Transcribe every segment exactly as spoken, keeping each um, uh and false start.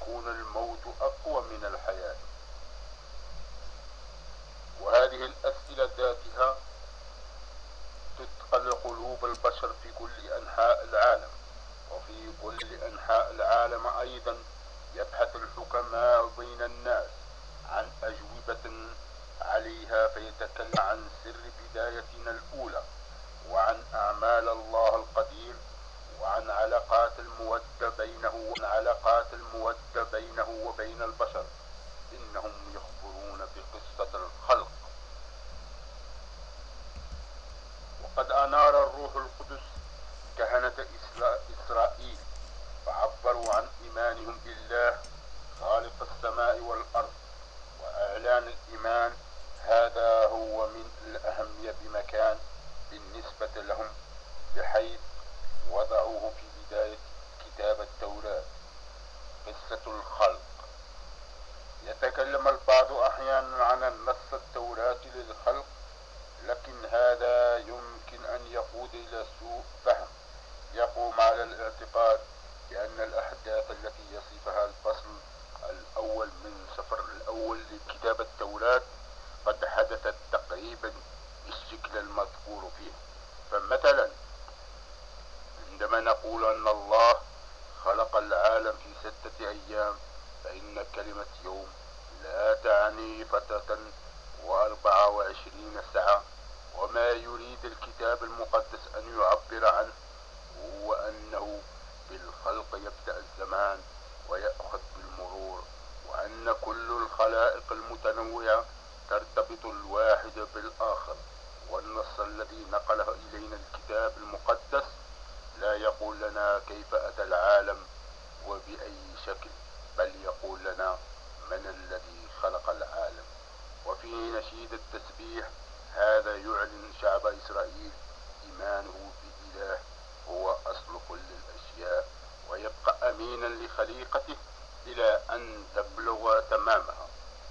يكون الموت أقوى من الحياة؟ وهذه الأسئلة ذاتها تثقل قلوب البشر في كل أنحاء العالم. وفي كل أنحاء العالم أيضا يبحث الحكماء بين الناس عن أجوبة عليها، فيتكلم عن سر بدايتنا الأولى، وعن أعمال الله القدير، وعن علاقات المودة بينه وعن علاقات المودة بينه وبين البشر. إنهم يخبرون بقصة الخلق. وقد أنار الروح القدس كهنة إسرائيل، فعبروا عن إيمانهم بالله خالق السماء والأرض، وإعلان الإيمان هذا هو من الأهمية بمكان بالنسبة لهم، بحيث وضعوه في بداية كتاب التوراة. قصة الخلق. يتكلم البعض أحيانا عن النص التوراتي للخلق، لكن هذا يمكن أن يقود إلى سوء فهم يقوم على الاعتقاد بأن الأحداث التي يصفها الفصل الأول من سفر الأول لكتاب التوراة قد حدثت تقريبا بالشكل المذكور فيه. فمثلا عندما نقول أن الله خلق العالم في ستة أيام، فإن كلمة يوم لا تعني فترة وأربعة وعشرين ساعة. وما يريد الكتاب المقدس أن يعبر عنه هو أنه بالخلق يبدأ الزمان ويأخذ بالمرور، وأن كل الخلائق المتنوعة ترتبط الواحد بالآخر. والنص الذي نقله إلينا الكتاب المقدس لا يقول لنا كيف أتى العالم وبأي شكل، بل يقول لنا من الذي خلق العالم. وفي نشيد التسبيح هذا يعلن شعب إسرائيل إيمانه بإله هو أصل كل الأشياء، ويبقى أمينا لخليقته إلى أن تبلغ تمامها.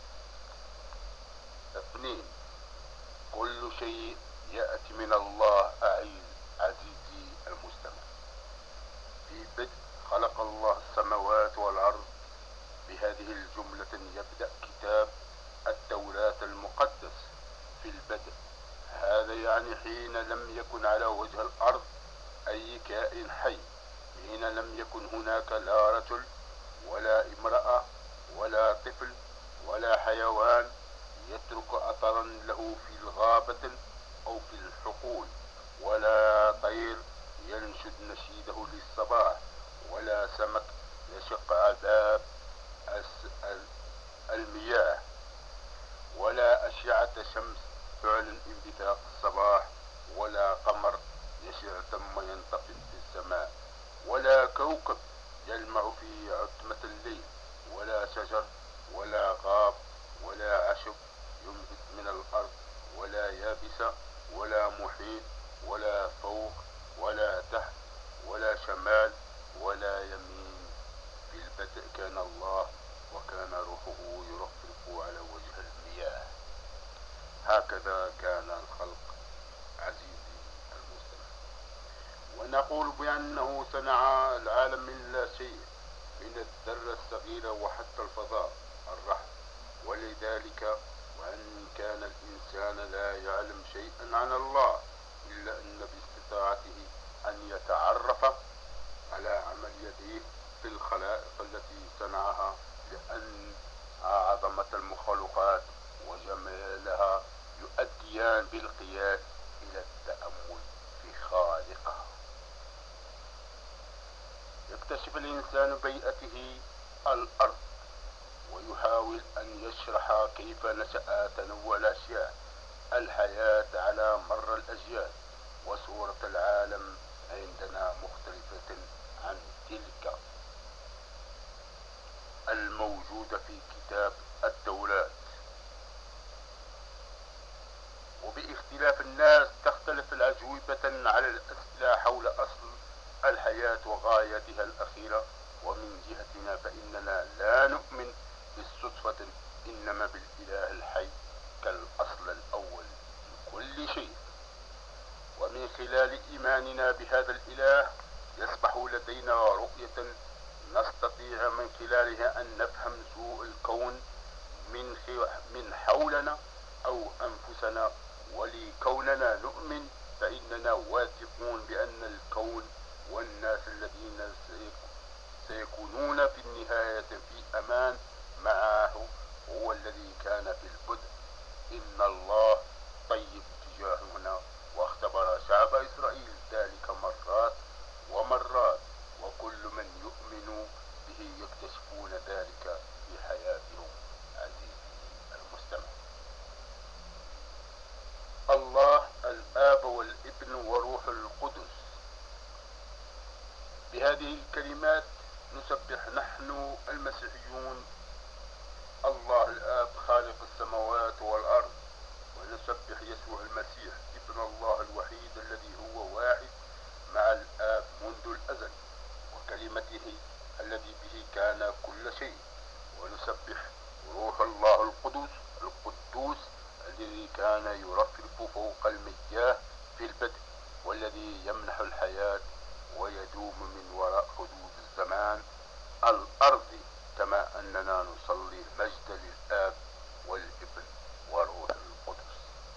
اثنين، كل شيء يأتي من الله. أعيد عزيزي المستمع، في بدء خلق الله السماوات والأرض. بهذه الجملة يبدأ كتاب التوراة المقدس. في البدء هذا يعني حين لم يكن على وجه الأرض أي كائن حي، حين لم يكن هناك لا رجل ولا امرأة ولا طفل ولا حيوان يترك أثرا له في الغابة أو في الحقول، ولا طير ينشد نشيده للصباح، ولا سمك يشق عذاب المياه، ولا أشعة شمس تعلن انبثاق الصباح، ولا قمر يشع ثم ينطفئ في السماء، ولا كوكب يلمع في عتمة الليل، ولا شجر ولا غاب ولا عشب ينبت من الأرض، ولا يابسة ولا محيط ولا فوق ولا تحت ولا شمال ولا يمين. في البدء كان الله، وكان روحه يرفرف على وجه المياه. هكذا كان الخلق عزيزي المستمع. ونقول بأنه صنع العالم من لا شيء، من الذرة الصغيرة وحتى الفضاء الرحم. ولذلك وأن كان الإنسان لا يعلم شيئا عن الله، إلا أن باستطاعته أن يتعرف على عمل يديه في الخلائق التي صنعها، لأن عظمة المخلوقات وجمالها يؤديان بالقياس إلى التأمل في خالقها. يكتشف الإنسان بيئته الأرض، ويحاول أن يشرح كيف نشأ تنوع الأشياء الحياة على مر الأجيال. وصورة العالم عندنا مختلفة عن تلك الموجودة في كتاب التوراة. وباختلاف الناس تختلف الأجوبة على الأسئلة حول أصل الحياة وغايتها الأخيرة. ومن جهتنا فإننا لا نؤمن بالصدفة، إنما بالإله الحي من خلالها أن نفهم سوء الكون من من حولنا أو أنفسنا. ولكوننا نؤمن فإننا واثقون بأن الكون والناس الذين سيكونون في النهاية في أمان معه هو الذي كان في البدء. إن الله طيب تجاهنا، واختبر شعب إسرائيل ذلك مرات ومرات، وكل من يؤمن به يكتشفون ذلك في حياتهم. عزيزي المستمع، الله الآب والابن وروح القدس. بهذه الكلمات نسبح نحن المسيحيون الله الآب خالق السماوات والأرض، ونسبح يسوع المسيح ابن الله الوحيد الذي هو واحد مع الآب منذ الأزل، وكلمته الذي به كان كل شيء. ونسبح روح الله القدس القدوس الذي كان يرفرف فوق المياه في البدء، والذي يمنح الحياة ويدوم من وراء حدود الزمان الأرض، كما أننا نصلي المجد للآب والابن وروح القدس.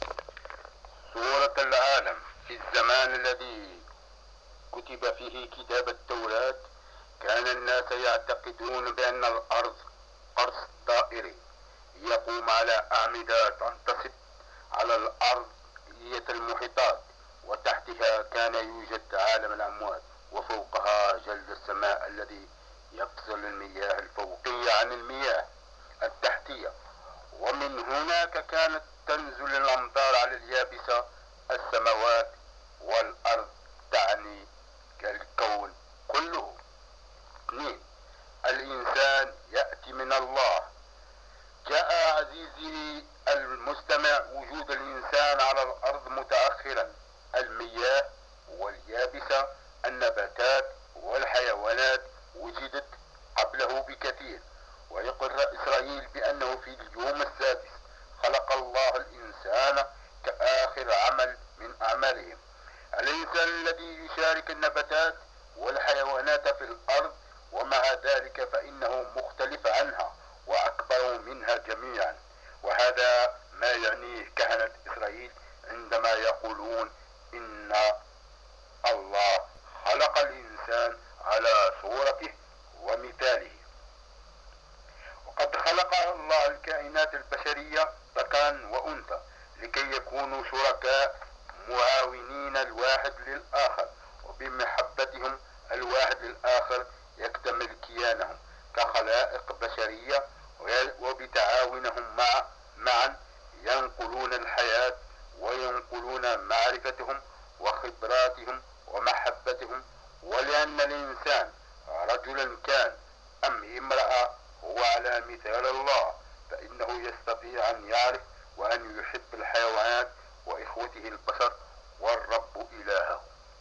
صورة العالم في الزمان الذي كتب فيه كتاب التوراة، كان الناس يعتقدون بأن الأرض قرص دائري يقوم على أعمدة تنتصب على الأرضية المحيطات، وتحتها كان يوجد عالم الأموات، وفوقها جلد السماء الذي يفصل المياه الفوقية عن المياه التحتية. ومن هناك كانت تنزل الأمطار على اليابسة. السماوات والأرض تعني كالكون كله. اثنين، الإنسان يأتي من الله. جاء عزيزي المستمع وجود الإنسان على الأرض متأخرا. المياه واليابسة، النباتات والحيوانات وجدت قبله بكثير. ويقر إسرائيل بأنه في اليوم السادس خلق الله الإنسان كآخر عمل من أعمالهم. الإنسان الذي يشارك النباتات والحيوانات في الأرض، ومع ذلك فإنه مختلف عنها وأكبر منها جميعا. وهذا ما يعنيه كهنة إسرائيل عندما يقولون إن الله خلق الإنسان على صورته ومثاله. وقد خلق الله الكائنات البشرية ذكرا وأنثى لكي يكونوا شركاء معاونين الواحد للآخر، وبمحبتهم الواحد للآخر يكتمل كيانهم كخلائق بشرية، وبتعاونهم مع معا ينقلون الحياة وينقلون معرفتهم وخبراتهم ومحبتهم. ولأن الإنسان رجلا كان أم امرأة هو على مثال الله، فإنه يستطيع أن يعرف وأن يحب الحيوانات وإخوته البشر والرب إلهه.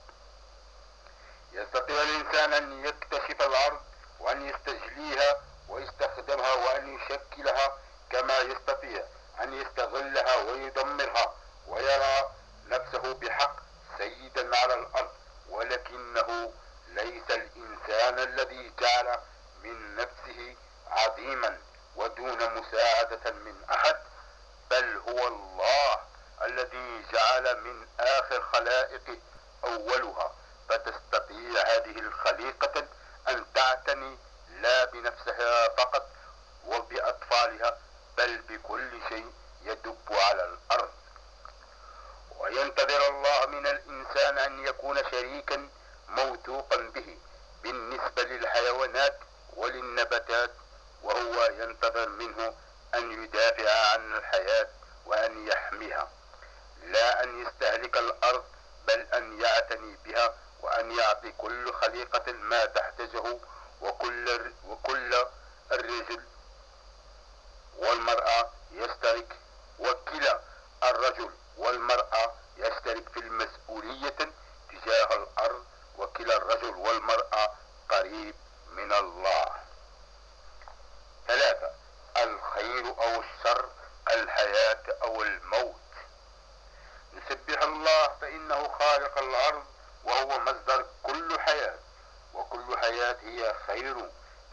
يستطيع الإنسان أن يكتشف الأرض وأن يستجليها ويستخدمها وأن يشكلها، كما يستطيع أن يستغلها ويدمرها ويرى نفسه بحق سيدا على الأرض. ولكنه ليس الإنسان الذي جعل من نفسه عظيما ودون مساعدة من أحد، بل هو الله الذي جعل من آخر خلائقه أولها. فتستطيع هذه الخليقة أن تعتني لا بنفسها فقط وبأطفالها، بل بكل شيء يدب على الأرض. وينتظر الله من الإنسان أن يكون شريكا موثوقا به بالنسبة للحيوانات وللنباتات، وهو ينتظر منه أن يدافع عن الحياة وأن يحميها، لا أن يستهلك الأرض، بل أن يعتني بها وأن يعطي كل خليقة ما تحتاجه. وكل وكل الرجل والمرأة يشترك، وكلا الرجل والمرأة يشترك في المسؤولية تجاه الأرض، وكلا الرجل والمرأة قريب من الله. ثلاثة، الخير أو الشر، الحياة أو الموت. نسبح الله فإنه خالق الأرض وهو مصدر كل حياة، وكل حياة هي خير.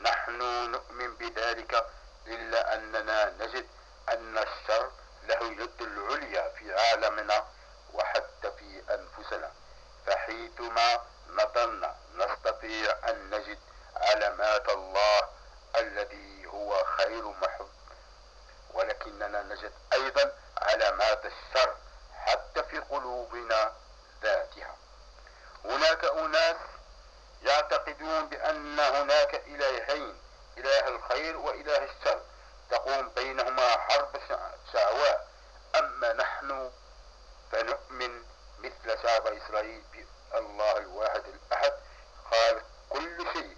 نحن نؤمن بذلك، إلا أننا نجد أن الشر له يد العليا في عالمنا وحتى في أنفسنا، فحيثما نظرنا نستطيع أن نجد علامات الله الذي هو خير محب، ولكننا نجد أيضا علامات الشر حتى في قلوبنا ذاتها. هناك أناس يعتقدون بأن هناك إلهين، إله الخير وإله الشر، تقوم بينهما حرب شعواء. أما نحن فنؤمن مثل شعب إسرائيل بالله الواحد الأحد، خالق كل شيء،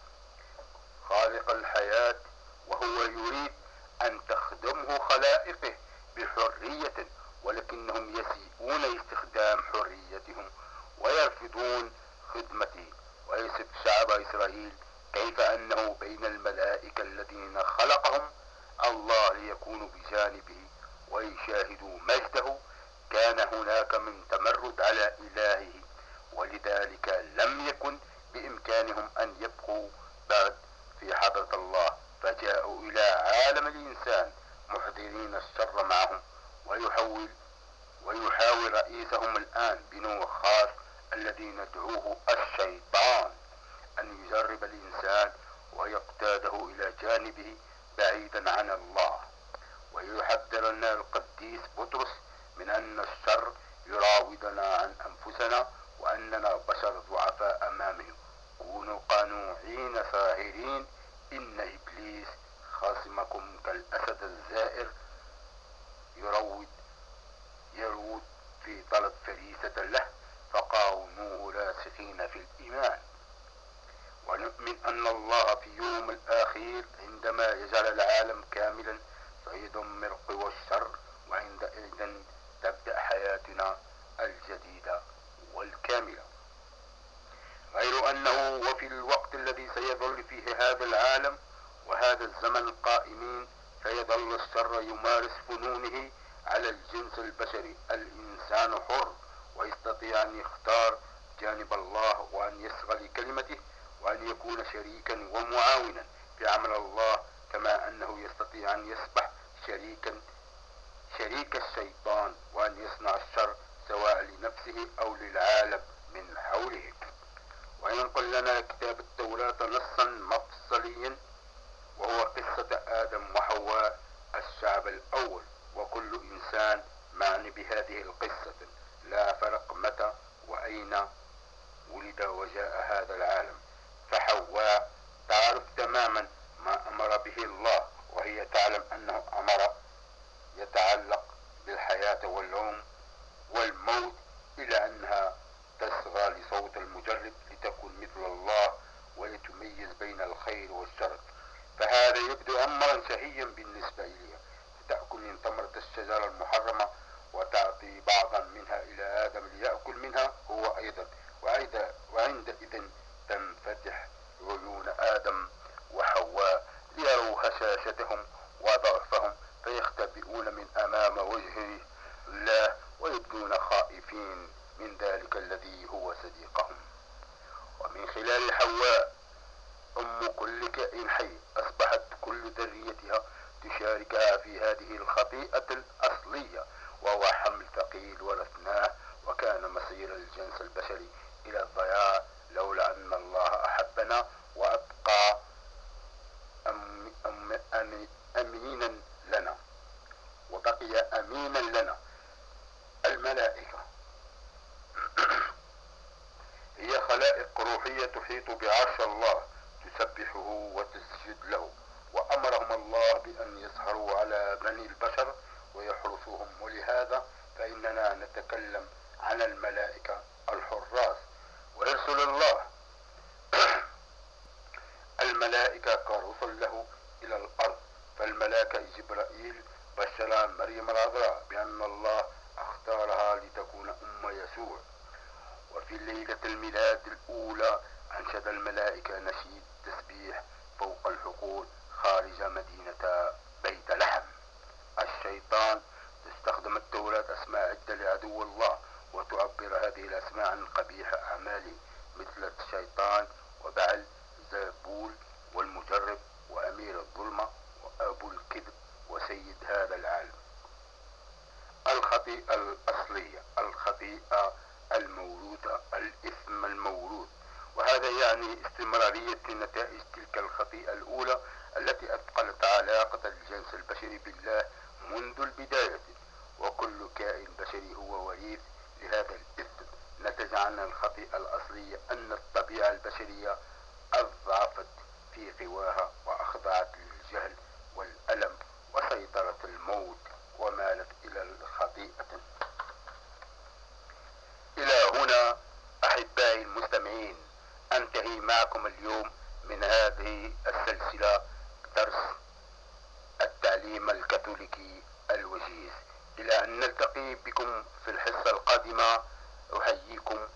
خالق الحياة، وهو يريد أن تخدمه خلائقه بحرية، ولكنهم يسيئون استخدام حريتهم ويرفضون خدمته. ويصف شعب إسرائيل كيف أنه بين الملائكة الذين خلقهم الله ليكونوا بجانبه ويشاهدوا مجده، كان هناك من تمرد على إلهه، ولذلك لم يكن بإمكانهم أن يبقوا بعد في حضرة الله، فجاءوا إلى عالم الإنسان محضرين الشر معهم. ويحاول ويحاول رئيسهم الآن بنوع خاص الذي ندعوه الشيطان أن يجرب الإنسان ويقتاده إلى جانبه بعيدا عن الله. ويحذرنا القديس بطرس من أن الشر يراودنا عن أنفسنا وأننا بشر ضعفاء أمامه. كونوا قانوعين ساهرين، إن إبليس خاصمكم كالأسد الزائر يروض يرود في طلب فريسة له، فقاوموه راسخين في الإيمان. ونؤمن أن الله في يوم الآخر عندما يجعل العالم كاملا سيدمر قوى الشر، وعندئذ تبدأ حياتنا الجديدة والكاملة. غير أنه وفي الوقت الذي سيظل فيه هذا العالم وهذا الزمن قائمين، سيظل الشر يمارس فنونه على الجنس البشري. الإنسان حر ويستطيع أن يختار جانب الله وأن يصغى لكلمته وأن يكون شريكا ومعاونا في عمل الله، كما أنه يستطيع أن يصبح شريكا شريك الشيطان وأن يصنع الشر سواء لنفسه أو للعالم من حوله. وينقل لنا كتاب التوراة نصا مفصليا، وهو قصة آدم وحواء الشعب الأول، وكل إنسان معني بهذه القصة، لا فرق متى وأين ولد وجاء هذا العالم. فحواء تعرف تماما ما أمر به الله، وهي تعلم أنه أمر يتعلق بالحياة والعلوم والموت، إلى أنها تصغى لصوت المجرب لتكون مثل الله ولتميز بين الخير والشر. فهذا يبدو أمرا شهيا بالنسبة إليها، تأكل من ثمرة الشجرة المحرمة وتعطي بعضا منها إلى آدم ليأكل منها هو أيضا، وعندئذ تنفتح عيون آدم وحواء ليروا هشاشتهم وضعفهم، فيختبئون من أمام وجه الله ويبدون خائفين من ذلك الذي هو صديقهم. ومن خلال حواء أم كل كائن حي أصبحت كل ذريتها تشاركها في هذه الخطيئة الأصلية، وهو حمل ثقيل ورثناه، وكان مصير الجنس البشري إلى الضياع لولا أن الله أحبنا وأبقى أم أم أم أمينا لنا وبقي أمينا لنا. الملائكة هي خلائق روحية تحيط بعرش الله، تسبحه وتسجد له، وأمرهم الله بأن يسهروا على بني البشر ويحرسوهم. ولهذا فإننا نتكلم عن الملائكة الحراس. ويرسل الله الملائكة كرسل له إلى الأرض. فالملاك جبرائيل بشر مريم العذراء بأن الله اختارها لتكون أم يسوع. وفي ليلة الميلاد الأولى أنشد الملائكة نشيد تسبيح فوق الحقول خارج مدينة بيت لحم. الشيطان تستخدم التوراة أسماء عدة لعدو الله، وتعبر هذه الأسماء عن قبيح أعماله مثل الشيطان وبعل زبول والمجرب استمرارية نتائج تلك الخطيئة الأولى التي أثقلت علاقة الجنس البشري بالله منذ البداية. وكل كائن بشري هو وريث لهذا الإثم. نتج عن الخطيئة الأصلية أن الطبيعة البشرية أضعفت في قواها وأخضعت للجهل والألم وسيطرة الموت ومالت إلى الخطيئة. إلى هنا أحبائي المستمعين أنتهي معكم اليوم من هذه السلسلة درس التعليم الكاثوليكي الوجيز. إلى أن نلتقي بكم في الحصة القادمة أحييكم